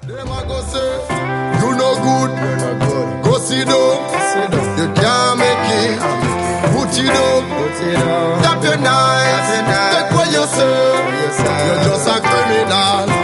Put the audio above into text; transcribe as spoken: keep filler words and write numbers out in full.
Them a go say, you no good, go sit down, you can't make it, put it up, tap your knife, take what you say, you're just a criminal.